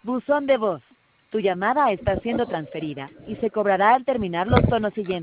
Buzón de voz. Tu llamada está siendo transferida y se cobrará al terminar los tonos siguientes.